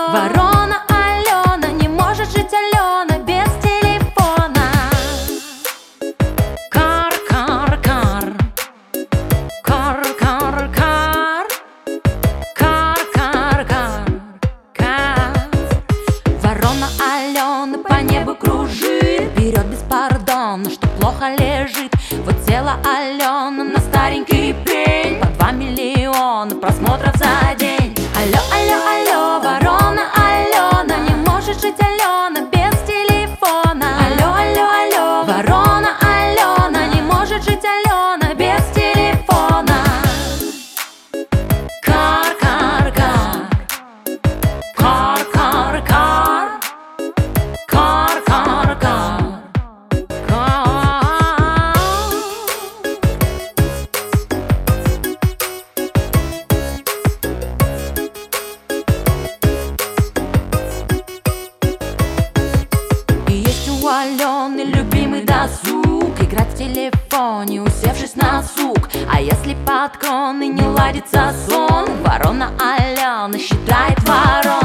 Ворона Алена, не может жить Алена без телефона. Кар, кар, кар, кар, кар, кар, кар, кар, кар, кар. Ворона Алена по небу кружит, берет без пардона, что плохо лежит. Вот села Алена на старенький пень, по 2 миллиона просмотров за день. Алло, алло, алло, ворона Алена, не может жить Алена без телефона. Алло, алло, алло, ворона Алена, не может жить Алена без телефона. Кар, кар, кар, кар, кар, кар, кар, кар, кар. Алены любимый досуг, играть в телефоне, усевшись на сук. А если под крон и не ладится сон, ворона Алена считает ворон.